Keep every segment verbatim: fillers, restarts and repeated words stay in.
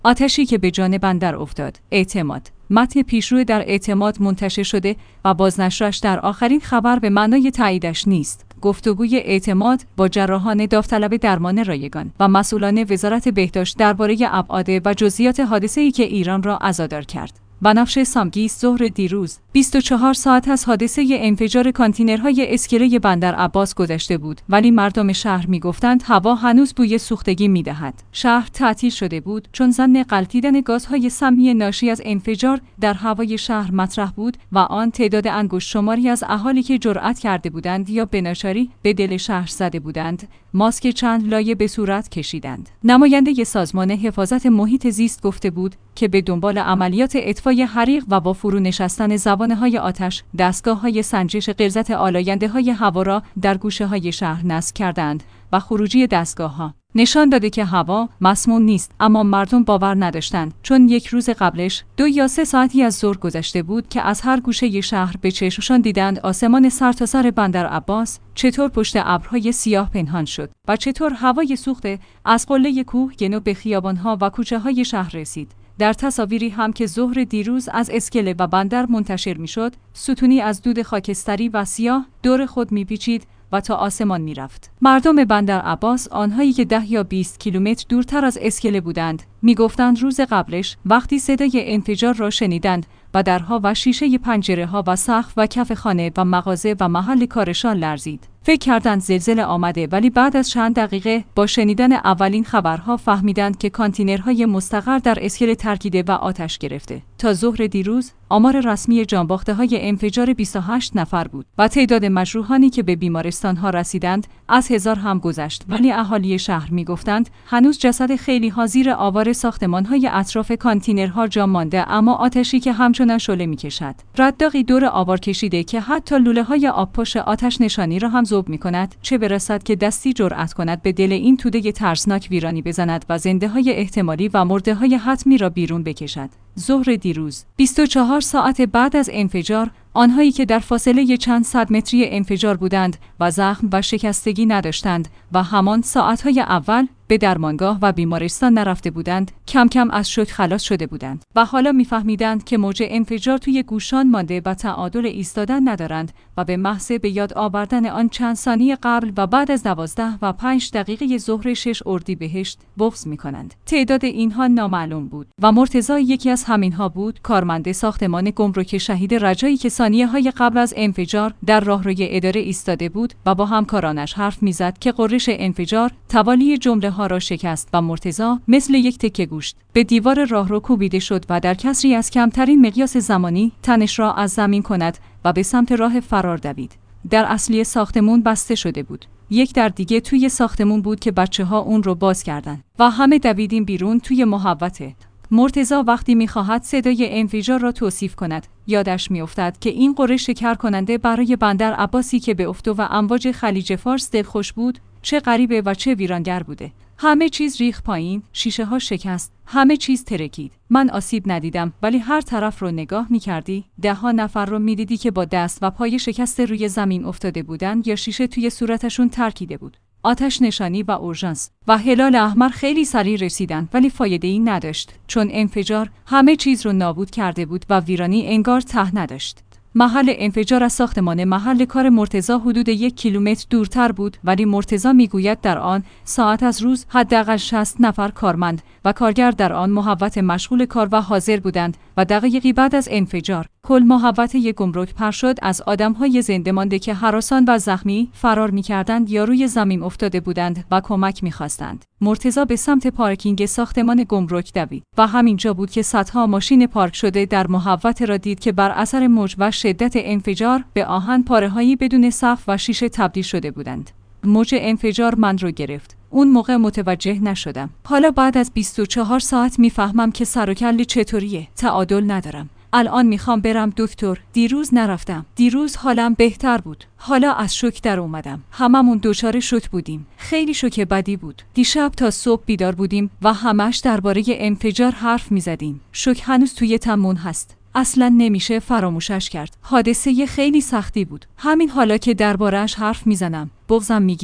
آتشی که به جان بندر افتاد. اعتماد. متن پیشرو در اعتماد منتشر شده و بازنشرش در آخرین خبر به معنای تاییدش نیست. گفتگوی اعتماد با جراحان داوطلب درمان رایگان و مسئولان وزارت بهداشت درباره ابعاد و جزئیات حادثه‌ای که ایران را عزادار کرد. بنفشه سامگیس ظهر دیروز بیست و چهار ساعت از حادثه انفجار کانتینرهای اسکله بندر عباس گذشته بود، ولی مردم شهر میگفتند هوا هنوز بوی سوختگی میدهد. شهر تعطیل شده بود چون ظن غلتیدن گازهای سمی ناشی از انفجار در هوای شهر مطرح بود و آن تعداد انگشت شماری از اهالی که جرأت کرده بودند یا به ناچاری به دل شهر زده بودند ماسک چند لایه به صورت کشیدند. نماینده سازمان حفاظت محیط زیست گفته بود که به دنبال عملیات اطفای حریق و با فرو نشستن زبانه‌های آتش، دستگاه‌های سنجش غلظت آلاینده‌های هوا را در گوشه‌های شهر نصب کردند و خروجی دستگاه‌ها نشان داده که هوا مسموم نیست، اما مردم باور نداشتند چون یک روز قبلش دو یا سه ساعتی از ظهر گذشته بود که از هر گوشه شهر به چشمشان دیدند آسمان سرتاسر بندر عباس چطور پشت ابرهای سیاه پنهان شد و چطور هوای سوخته از قله کوه گنو به خیابان‌ها و کوچه‌های شهر رسید. در تصاویری هم که ظهر دیروز از اسکله و بندر منتشر می‌شد، ستونی از دود خاکستری و سیاه دور خود می‌پیچید و تا آسمان می‌رفت. مردم بندر عباس، آنهایی که ده یا بیست کیلومتر دورتر از اسکله بودند، می‌گفتند روز قبلش وقتی صدای انفجار را شنیدند و درها و شیشه پنجره‌ها و سقف و کف خانه و مغازه و محل کارشان لرزید. فکر کردند زلزله آمده، ولی بعد از چند دقیقه با شنیدن اولین خبرها فهمیدند که کانتینرهای مستقر در اسکله ترکیده و آتش گرفته. تا ظهر دیروز آمار رسمی جانباخته‌های انفجار بیست و هشت نفر بود و تعداد مجروحانی که به بیمارستان‌ها رسیدند از هزار هم گذشت، ولی اهالی شهر می‌گفتند هنوز جسد خیلی‌ها زیر آوار ساختمان‌های اطراف کانتینرها جا مانده، اما آتشی که همچنان شعله می‌کشد. رداغی دور آوار کشیده که حتی لوله‌های آبپاش آتش نشانی را هم ذوب می‌کند، چه برسد که دستی جرأت کند به دل این توده ترسناک ویرانی بزند و زنده‌های احتمالی و مرده‌های حتمی را بیرون بکشد. ظهر دیروز بیست و چهار ساعت بعد از انفجار، آنهایی که در فاصله چند صد متری انفجار بودند و زخم و شکستگی نداشتند و همان ساعت‌های اول به درمانگاه و بیمارستان نرفته بودند، کم کم از شوک خلاص شده بودند و حالا می‌فهمیدند که موج انفجار توی گوشان مانده و تعادل ایستادن ندارند و به محض به یاد آوردن آن چند ثانیه قبل و بعد از دوازده و پنج دقیقه ظهر شش اردیبهشت بغض می‌کنند. تعداد اینها نامعلوم بود و مرتضی یکی از همینها بود، کارمند ساختمان گمرک شهید رجایی که ثانیه‌های قبل از انفجار در راهروی اداره ایستاده بود و با همکارانش حرف می‌زد که غرش انفجار توالی جمله‌ها را شکست و مرتضی مثل یک تکه گوشت به دیوار راهرو کوبیده شد و در کسری از کمترین مقیاس زمانی تنش را از زمین کند و به سمت راه فرار دوید. در اصلی ساختمون بسته شده بود. یک در دیگه توی ساختمون بود که بچه‌ها اون رو باز کردن و همه دویدیم بیرون توی محوطه. مرتضی وقتی می‌خواهد صدای انفجار را توصیف کند، یادش می‌افتد که این غرش شکر کننده برای بندر عباسی که به افت و امواج خلیج فارس دلخوش بود، چه غریبه و چه ویرانگر بوده. همه چیز ریخت پایین، شیشه ها شکست، همه چیز ترکید. من آسیب ندیدم، ولی هر طرف رو نگاه می‌کردی، ده ها نفر رو می‌دیدی که با دست و پای شکسته روی زمین افتاده بودند یا شیشه توی صورتشون ترکیده بود. آتش نشانی و اورژانس و هلال احمر خیلی سریع رسیدند، ولی فایده‌ای نداشت چون انفجار همه چیز رو نابود کرده بود و ویرانی انگار ته نداشت. محل انفجار از ساختمان محل کار مرتضی حدود یک کیلومتر دورتر بود، ولی مرتضی میگوید در آن ساعت از روز حداقل شصت نفر کارمند و کارگر در آن محوطه مشغول کار و حاضر بودند و دقایقی بعد از انفجار کل محوطه گمرک پر شد از آدم‌های زنده مانده که هراسان و زخمی فرار می‌کردند یا روی زمین افتاده بودند و کمک می‌خواستند. مرتضی به سمت پارکینگ ساختمان گمرک دوید و همینجا بود که صدها ماشین پارک شده در محوطه را دید که بر اثر موج و شدت انفجار به آهن پاره‌هایی بدون سقف و شیشه تبدیل شده بودند. موج انفجار من رو گرفت. اون موقع متوجه نشدم. حالا بعد از بیست و چهار ساعت میفهمم که سر و کله چطوریه. تعادل ندارم. الان میخوام برم دکتر. دیروز نرفتم. دیروز حالم بهتر بود. حالا از شوک در اومدم. هممون دچار شوک بودیم. خیلی شوک بدی بود. دیشب تا صبح بیدار بودیم و همش درباره انفجار حرف میزدیم. شوک هنوز توی تمون هست. اصلا نمیشه فراموشش کرد. حادثه خیلی سختی بود. همین حالا که درباره‌اش حرف میزنم بغضم میگیره.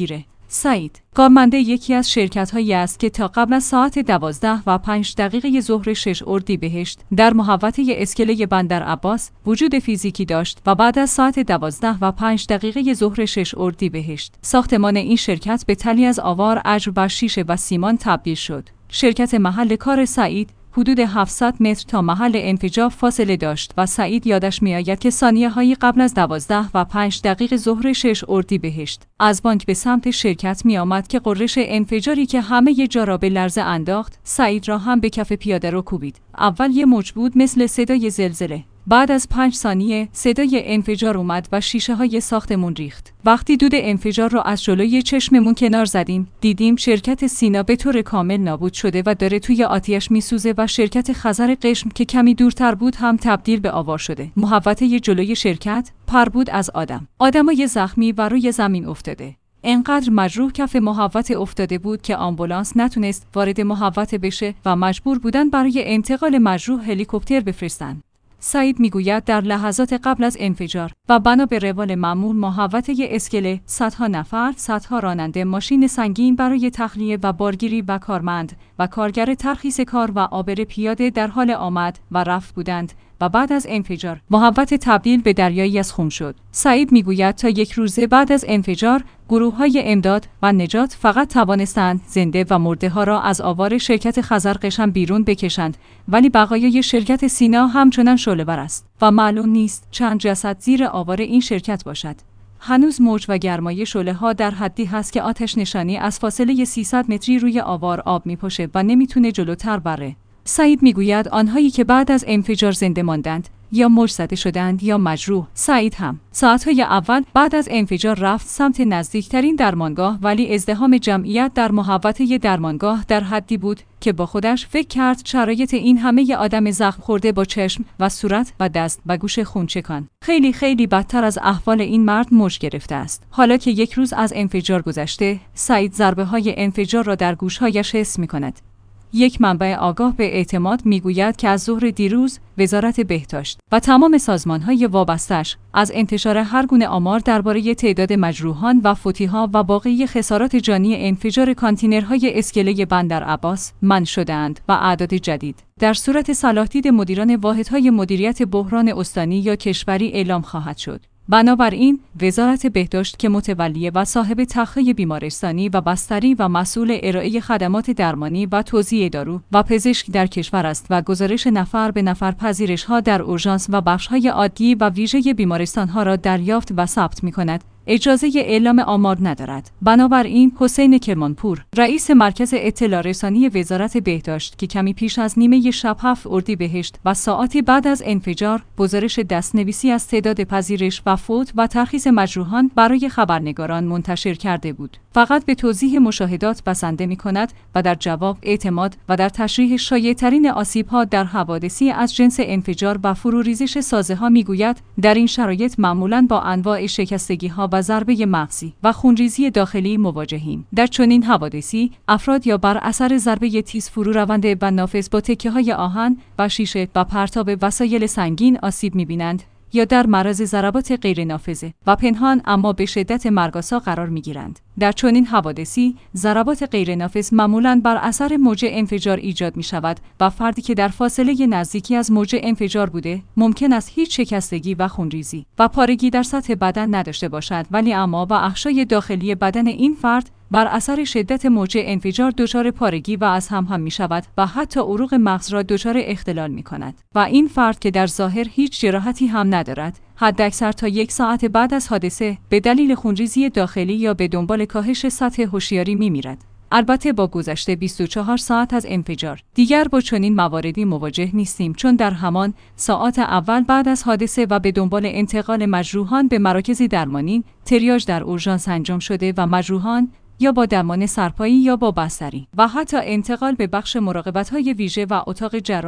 سعید کارمند یکی از شرکت‌هایی است که تا قبل از ساعت دوازده و پنج دقیقه ظهر شش اردیبهشت در محوطه اسکله بندر عباس وجود فیزیکی داشت و بعد از ساعت دوازده و پنج دقیقه ظهر شش اردیبهشت ساختمان این شرکت به تلی از آوار، عجو و شیشه و سیمان تبدیل شد. شرکت محل کار سعید حدود هفتصد متر تا محل انفجار فاصله داشت و سعید یادش می‌آید که ثانیه‌هایی قبل از دوازده و پنج دقیقه ظهر شش اردیبهشت از بانک به سمت شرکت می‌آمد که غرش انفجاری که همه ی جا را به لرزه انداخت، سعید را هم به کف پیاده رو کوبید. اول یه موج بود مثل صدای زلزله. بعد از پنج ثانیه صدای انفجار اومد و شیشه های ساختمون ریخت. وقتی دود انفجار رو از جلوی چشممون کنار زدیم، دیدیم شرکت سینا به طور کامل نابود شده و داره توی آتیش میسوزه و شرکت خزر قشم که کمی دورتر بود هم تبدیل به آوار شده. محوطه جلوی شرکت پر بود از آدم. آدمای زخمی و روی زمین افتاده. انقدر مجروح کف محوطه افتاده بود که آمبولانس نتونست وارد محوطه بشه و مجبور بودن برای انتقال مجروح هلیکوپتر بفرستن. سعید میگوید در لحظات قبل از انفجار و بنا به روال معمول محوطه اسکله صدها نفر، صدها راننده ماشین سنگین برای تخلیه و بارگیری و کارمند و کارگر ترخیص کار و عابر پیاده در حال آمد و رفت بودند و بعد از انفجار محوطه تبدیل به دریایی از خون شد. سعید میگوید تا یک روز بعد از انفجار گروه‌های امداد و نجات فقط توانستند زنده و مرده ها را از آوار شرکت خزر قشم بیرون بکشند، ولی بقایای شرکت سینا همچنان شعله‌ور است و معلوم نیست چند جسد زیر آوار این شرکت باشد. هنوز موج و گرمای شعله‌ها در حدی هست که آتش نشانی از فاصله سیصد متری روی آوار آب می‌پاشه و نمیتونه جلوتر بره. سعید میگوید آنهایی که بعد از انفجار زنده ماندند یا موج زده شدند یا مجروح. سعید هم ساعتهای اول بعد از انفجار رفت سمت نزدیکترین درمانگاه، ولی ازدحام جمعیت در محوطه درمانگاه در حدی بود که با خودش فکر کرد شرایط این همه آدم زخم خورده با چشم و صورت و دست و گوش خونچکان خیلی خیلی بدتر از احوال این مرد موج گرفته است. حالا که یک روز از انفجار گذشته، سعید ضربه های انفجار را در گوشهایش حس می‌کند. یک منبع آگاه به اعتماد میگوید که از ظهر دیروز وزارت بهداشت و تمام سازمان‌های وابسته‌اش از انتشار هر گونه آمار درباره تعداد مجروحان و فوتی‌ها و باقی خسارات جانی انفجار کانتینرهای اسکله بندر عباس منع شده‌اند و اعداد جدید در صورت صلاح‌دید مدیران واحدهای مدیریت بحران استانی یا کشوری اعلام خواهد شد. بنابراین وزارت بهداشت که متولیه و صاحب تخته بیمارستانی و بستری و مسئول ارائه خدمات درمانی و توزیع دارو و پزشک در کشور است و گزارش نفر به نفر پذیرش‌ها در اورژانس و بخش‌های عادی و ویژه بیمارستان‌ها را دریافت و ثبت می‌کند، اجازه اعلام آمار ندارد. بنابراین حسین کرمانپور، رئیس مرکز اطلاع رسانی وزارت بهداشت که کمی پیش از نیمه شب هفت اردیبهشت و ساعتی بعد از انفجار گزارش دستنویسی از تعداد پذیرش و فوت و ترخیص مجروحان برای خبرنگاران منتشر کرده بود. فقط به توضیح مشاهدات بسنده می‌کند و در جواب اعتماد و در تشریح شایع‌ترین آسیب‌ها در حوادثی از جنس انفجار و فروریزش سازه‌ها می‌گوید در این شرایط معمولاً با انواع شکستگی‌ها و ضربه مغزی و خونریزی داخلی مواجهیم. در چنین حوادثی افراد یا بر اثر ضربه تیز فرو رونده و نافذ با تکه‌های آهن و شیشه و پرتاب وسایل سنگین آسیب می‌بینند یا در معرض ضربات غیر نافذه و پنهان اما به شدت مرگ‌آسا قرار می‌گیرند. در چنین حوادثی ضربات غیر نافذ معمولاً بر اثر موج انفجار ایجاد می‌شود و فردی که در فاصله نزدیکی از موج انفجار بوده ممکن است هیچ شکستگی و خونریزی و پارگی در سطح بدن نداشته باشد، ولی اما و احشای داخلی بدن این فرد بر اثر شدت موج انفجار دچار پارگی و از هم هم می شود و حتی عروق مغز را دچار اختلال می کند و این فرد که در ظاهر هیچ جراحتی هم ندارد حداکثر تا یک ساعت بعد از حادثه به دلیل خونریزی داخلی یا به دنبال کاهش سطح هوشیاری می میرد. البته با گذشت بیست و چهار ساعت از انفجار دیگر با چنین مواردی مواجه نیستیم، چون در همان ساعات اول بعد از حادثه و به دنبال انتقال مجروحان به مراکز درمانی تریاج در اورژانس انجام شده و مجروحان یا با درمان سرپایی یا با بستری و حتی انتقال به بخش مراقبت‌های ویژه و اتاق جراحی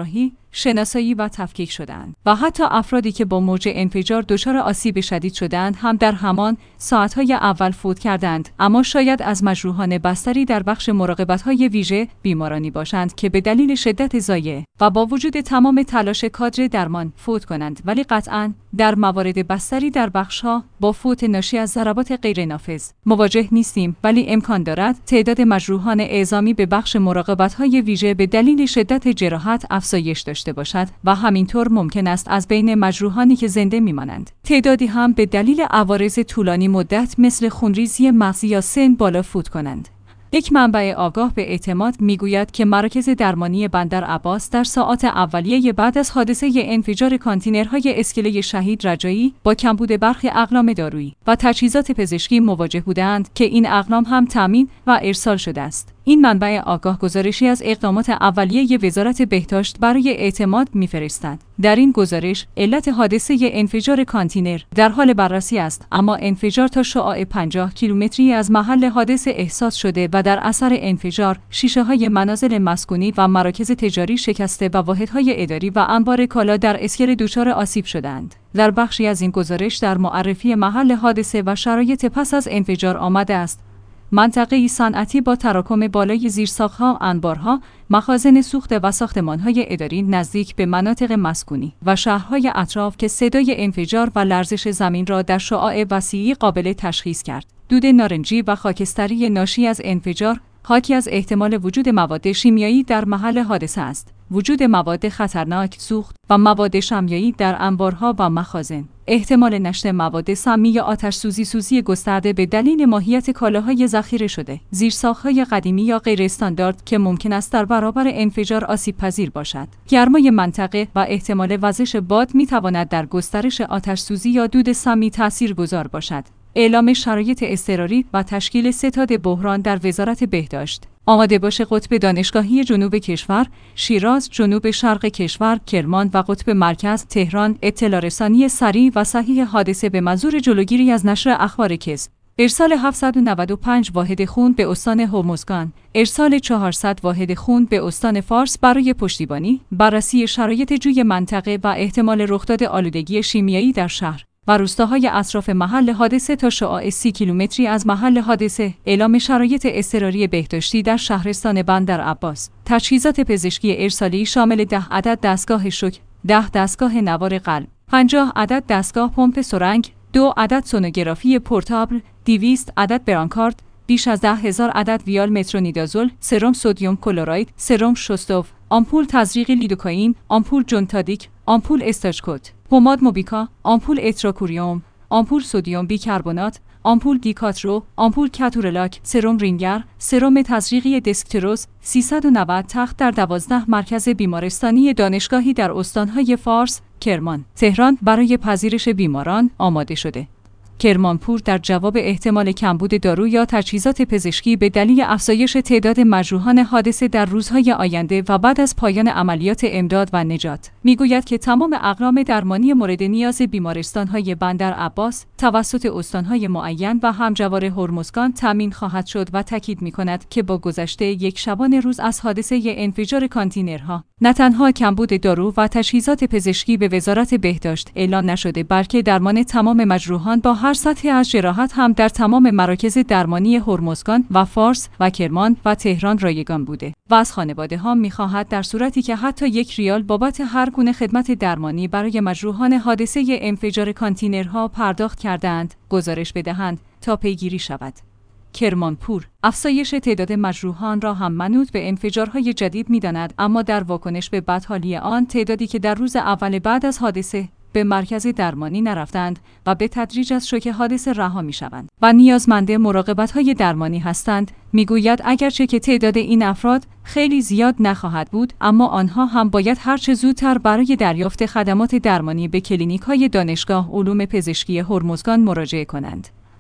شناسایی و تفکیک شدند و حتی افرادی که با موج انفجار دچار آسیب شدید شدند هم در همان ساعت‌های اول فوت کردند، اما شاید از مجروحان بستری در بخش مراقبت‌های ویژه بیمارانی باشند که به دلیل شدت ضایعه و با وجود تمام تلاش کادر درمان فوت کنند، ولی قطعاً در موارد بستری در بخش‌ها با فوت ناشی از ضربات غیرنافذ مواجه نیستیم، ولی امکان دارد تعداد مجروحان اعزامی به بخش مراقبت‌های ویژه به دلیل شدت جراحت افزایش داشته باشد و همینطور ممکن است از بین مجروحانی که زنده می‌مانند تعدادی هم به دلیل عوارض طولانی مدت مثل خونریزی مغزی یا سن بالا فوت کنند. یک منبع آگاه به اعتماد میگوید که مراکز درمانی بندر عباس در ساعات اولیه بعد از حادثه انفجار کانتینرهای اسکله شهید رجایی با کمبود برخی اقلام دارویی و تجهیزات پزشکی مواجه بودند که این اقلام هم تامین و ارسال شده است. این منبع آگاه گزارشی از اقدامات اولیه وزارت بهداشت برای اعتماد می‌فرستد. در این گزارش علت حادثه انفجار کانتینر در حال بررسی است، اما انفجار تا شعاع پنجاه کیلومتری از محل حادثه احساس شده و در اثر انفجار شیشه‌های منازل مسکونی و مراکز تجاری شکسته و واحدهای اداری و انبار کالا در اسکله دچار آسیب شدند. در بخشی از این گزارش در معرفی محل حادثه و شرایط پس از انفجار آمده است: منطقه‌ای صنعتی با تراکم بالای زیرساخت‌ها، انبارها، مخازن سوخت و ساختمان‌های اداری نزدیک به مناطق مسکونی و شهرهای اطراف که صدای انفجار و لرزش زمین را در شعاع وسیعی قابل تشخیص کرد. دود نارنجی و خاکستری ناشی از انفجار حاکی از احتمال وجود مواد شیمیایی در محل حادثه است. وجود مواد خطرناک، سوخت و مواد شیمیایی در انبارها و مخازن. احتمال نشت مواد سمی یا آتش سوزی سوزی گسترده به دلیل ماهیت کالاهای ذخیره شده. زیرساخت‌های قدیمی یا غیر استاندارد که ممکن است در برابر انفجار آسیب پذیر باشد. گرمای منطقه و احتمال وزش باد می‌تواند در گسترش آتش سوزی یا دود سمی تاثیرگذار باشد. اعلام شرایط اضطراری و تشکیل ستاد بحران در وزارت بهداشت. آماده باش قطب دانشگاهی جنوب کشور، شیراز، جنوب شرق کشور، کرمان و قطب مرکز، تهران، اطلاع رسانی سریع و صحیح حادثه به منظور جلوگیری از نشر اخبار کذب. ارسال هفتصد و نود و پنج واحد خون به استان هرمزگان، ارسال چهارصد واحد خون به استان فارس برای پشتیبانی، بررسی شرایط جوی منطقه و احتمال رخداد آلودگی شیمیایی در شهر و روستاهای اطراف محل حادثه تا شعاع سی کیلومتری از محل حادثه. اعلام شرایط اضطراری بهداشتی در شهرستان بندر عباس. تجهیزات پزشکی ارسالی شامل ده عدد دستگاه شوک، ده دستگاه نوار قلب، پنجاه عدد دستگاه پمپ سرنگ، دو عدد سونوگرافی پورتابل، دویست عدد برانکارد، بیش از ده هزار عدد ویال مترونیدازول، سرم سدیم کلراید، سرم شستوف، آمپول تزریق لیدوکائین، آمپول جونتادیک، آمپول استاژکوت، پماد موبیکا، آمپول اتراکوریوم، آمپول سدیم بیکربنات، آمپول دیکاترو، آمپول کاتورلاک، سرم رینگر، سرم تزریقی دسکتروز. سیصد و نود تخت در دوازده مرکز بیمارستانی دانشگاهی در استانهای فارس، کرمان، تهران برای پذیرش بیماران آماده شده. کرمانپور در جواب احتمال کمبود دارو یا تجهیزات پزشکی به دلیل افزایش تعداد مجروحان حادثه در روزهای آینده و بعد از پایان عملیات امداد و نجات، میگوید که تمام اقلام درمانی مورد نیاز بیمارستان‌های بندر عباس توسط استان‌های معین و همجوار هرمزگان تامین خواهد شد و تاکید می‌کند که با گذشت یک شبانه روز از حادثه انفجار کانتینرها، نه تنها کمبود دارو و تجهیزات پزشکی به وزارت بهداشت اعلام نشده، بلکه درمان تمام مجروحان با هر سطح از جراحت هم در تمام مراکز درمانی هرمزگان و فارس و کرمان و تهران رایگان بوده و از خانواده‌ها می‌خواهد در صورتی که حتی یک ریال بابت هر گونه خدمت درمانی برای مجروحان حادثه انفجار کانتینرها پرداخت کردند، گزارش بدهند تا پیگیری شود. کرمانپور افزایش تعداد مجروحان را هم منوط به انفجارهای جدید می‌داند، اما در واکنش به بدحالی آن تعدادی که در روز اول بعد از حادثه به مرکز درمانی نرفتند و به تدریج از شوک حادثه رها می‌شوند و نیازمند مراقبت‌های درمانی هستند، میگوید اگرچه که تعداد این افراد خیلی زیاد نخواهد بود، اما آنها هم باید هرچه زودتر برای دریافت خدمات درمانی به کلینیک‌های دانشگاه علوم پزشکی هرمزگان مراجعه کنند.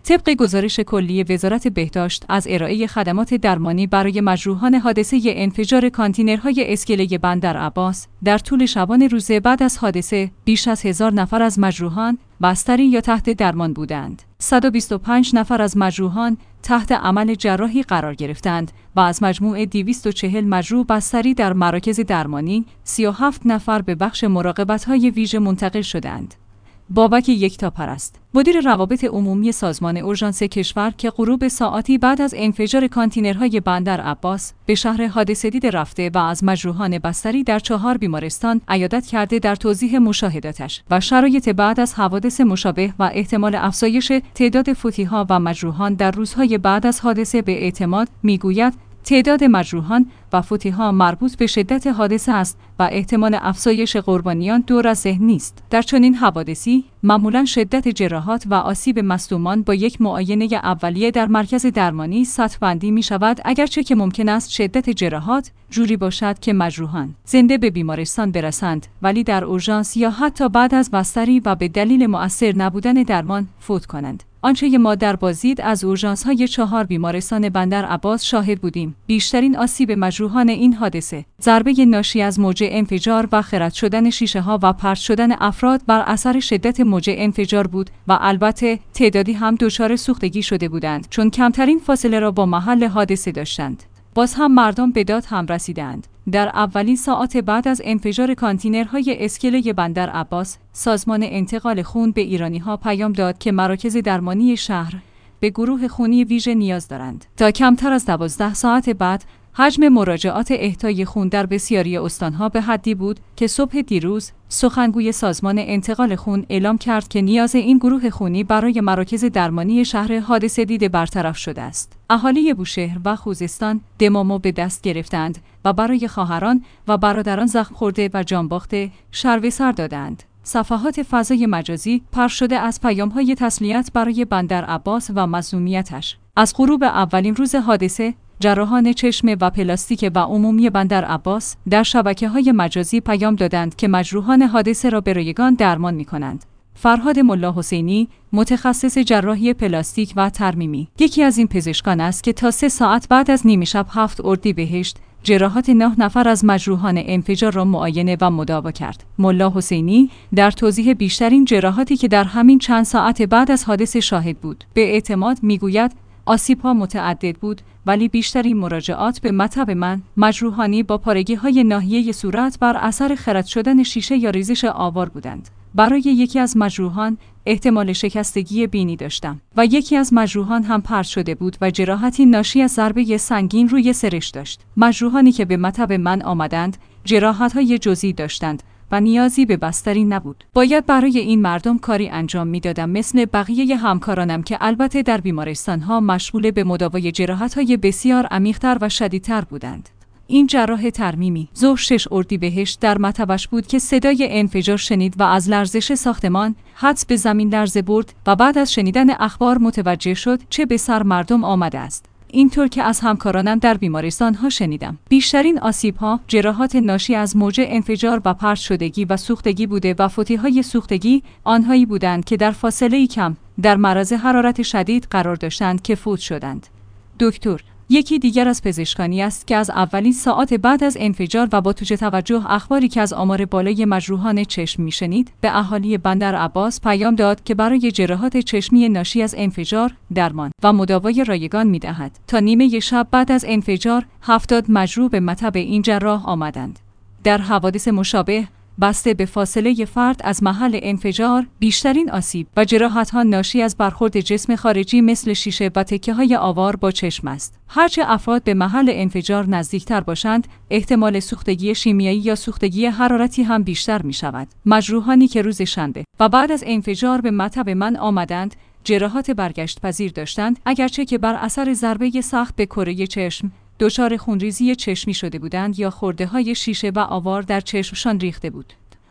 طبق گزارش کلی وزارت بهداشت از ارائه خدمات درمانی برای مجروحان حادثه انفجار کانتینرهای اسکله بندر عباس، در طول شبانه روز بعد از حادثه بیش از هزار نفر از مجروحان بستری یا تحت درمان بودند. صد و بیست و پنج نفر از مجروحان تحت عمل جراحی قرار گرفتند و از مجموع دویست و چهل مجروح بستری در مراکز درمانی، سی و هفت نفر به بخش مراقبت‌های ویژه منتقل شدند. بابک یکتاپرست، مدیر روابط عمومی سازمان اورژانس کشور که غروب ساعاتی بعد از انفجار کانتینرهای بندر عباس به شهر حادثه دید رفته و از مجروحان بستری در چهار بیمارستان عیادت کرده، در توضیح مشاهداتش و شرایط بعد از حوادث مشابه و احتمال افزایش تعداد فوتی‌ها و مجروحان در روزهای بعد از حادثه به اعتماد میگوید تعداد مجروحان و فوتی‌ها مربوط به شدت حادثه است و احتمال افزایش قربانیان دور از ذهن نیست. در چنین حوادثی معمولاً شدت جراحات و آسیب مصدومان با یک معاینه اولیه در مرکز درمانی سطح بندی می شود، اگرچه که ممکن است شدت جراحات جوری باشد که مجروحان زنده به بیمارستان برسند ولی در اورژانس یا حتی بعد از بستری و به دلیل مؤثر نبودن درمان فوت کنند. آنچه ما در بازدید از اورژانس‌های چهار بیمارستان بندر عباس شاهد بودیم، بیشترین آسیب مجروحان این حادثه ضربه ناشی از موج انفجار و خرد شدن شیشه‌ها و پرت شدن افراد بر اثر شدت موج انفجار بود و البته تعدادی هم دچار سوختگی شده بودند چون کمترین فاصله را با محل حادثه داشتند. باز هم مردم به داد هم رسیدند. در اولین ساعات بعد از انفجار کانتینرهای اسکله بندر عباس، سازمان انتقال خون به ایرانی‌ها پیام داد که مراکز درمانی شهر به گروه خونی ویژه نیاز دارند. تا کمتر از دوازده ساعت بعد، حجم مراجعات اهدای خون در بسیاری استانها به حدی بود که صبح دیروز سخنگوی سازمان انتقال خون اعلام کرد که نیاز این گروه خونی برای مراکز درمانی شهر حادثه دیده برطرف شده است. اهالی بوشهر و خوزستان دمامو به دست گرفتند و برای خواهران و برادران زخم خورده و جانباخته شروه سر دادند. صفحات فضای مجازی پر شده از پیام‌های تسلیت برای بندر عباس و مظلومیتش. از غروب اولین روز حادثه، جراحان چشم و پلاستیک و عمومی بندر عباس در شبکه‌های مجازی پیام دادند که مجروحان حادثه را به رایگان درمان می‌کنند. فرهاد ملا حسینی، متخصص جراحی پلاستیک و ترمیمی، یکی از این پزشکان است که تا سه ساعت بعد از نیمه شب هفت اردیبهشت جراحات نه نفر از مجروحان انفجار را معاینه و مداوا کرد. ملا حسینی در توضیح بیشترین جراحاتی که در همین چند ساعت بعد از حادثه شاهد بود، به اعتماد میگوید آسیب‌ها متعدد بود ولی بیشترین مراجعات به مطب من مجروحانی با پارگی‌های ناحیه صورت بر اثر خرد شدن شیشه یا ریزش آوار بودند. برای یکی از مجروحان احتمال شکستگی بینی داشتم و یکی از مجروحان هم پرت شده بود و جراحتی ناشی از ضربه سنگین روی سرش داشت. مجروحانی که به مطب من آمدند جراحت‌های جزئی داشتند و نیازی به بستری نبود. باید برای این مردم کاری انجام میدادم مثل بقیه همکارانم که البته در بیمارستان‌ها مشغول به مداوای جراحت‌های بسیار عمیق‌تر و شدیدتر بودند. این جراح ترمیمی ظهر شش اردیبهشت در مطبش بود که صدای انفجار شنید و از لرزش ساختمان حدس به زمین لرزه برد و بعد از شنیدن اخبار متوجه شد چه به سر مردم آمده است. اینطور که از همکارانم در بیمارستان ها شنیدم. بیشترین آسیب ها جراحات ناشی از موج انفجار و پرت شدگی و سوختگی بوده و فوتی های سوختگی آنهایی بودند که در فاصله کم در معرض حرارت شدید قرار داشتند که فوت شدند. دکتر یکی دیگر از پزشکانی است که از اولین ساعات بعد از انفجار و با توجه توجه اخباری که از آمار بالای مجروحان چشم میشنید به اهالی بندر عباس پیام داد که برای جراحات چشمی ناشی از انفجار درمان و مداوای رایگان میدهد. تا نیمه شب بعد از انفجار هفتاد مجروح به مطب این جراح آمدند. در حوادث مشابه بسته به فاصله فرد از محل انفجار بیشترین آسیب و جراحت‌ها ناشی از برخورد جسم خارجی مثل شیشه و تکه‌های آوار با چشم است. هرچه افراد به محل انفجار نزدیکتر باشند، احتمال سوختگی شیمیایی یا سوختگی حرارتی هم بیشتر می‌شود. مجروحانی که روز شنبه و بعد از انفجار به مطب من آمدند، جراحات برگشت پذیر داشتند، اگرچه که بر اثر ضربه سخت به کره چشم دچار خونریزی چشمی شده بودند یا خرده‌های شیشه و آوار در چشمشان ریخته بود.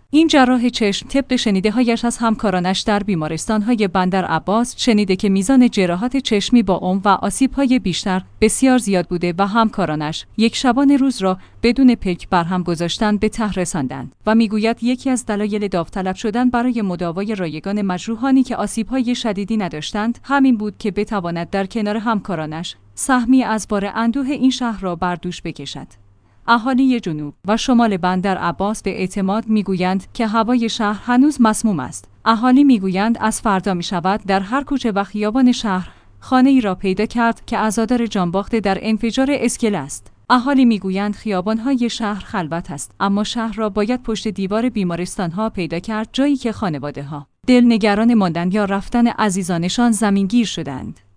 این جراح چشم طبق شنیده‌هایش از همکارانش در بیمارستان‌های بندر عباس شنیده که میزان جراحات چشمی با عمق و آسیب‌های بیشتر بسیار زیاد بوده و همکارانش یک شبانه روز را بدون پلک برهم گذاشتن به ته رساندند و میگوید یکی از دلایل داوطلب شدن برای مداوای رایگان مجروحانی که آسیب‌های شدیدی نداشتند همین بود که بتواند در کنار همکارانش سهمی از بار اندوه این شهر را بر دوش بکشد. اهالی جنوب و شمال بندر عباس به اعتماد میگویند که هوای شهر هنوز مسموم است. اهالی میگویند از فردا می شود در هر کوچه و خیابان شهر خانه ای را پیدا کرد که عزادار جانباخته در انفجار اسکله است. اهالی میگویند خیابان‌های شهر خلوت است، اما شهر را باید پشت دیوار بیمارستان‌ها پیدا کرد، جایی که خانواده‌ها دلنگران ماندن یا رفتن عزیزانشان زمینگیر شدند.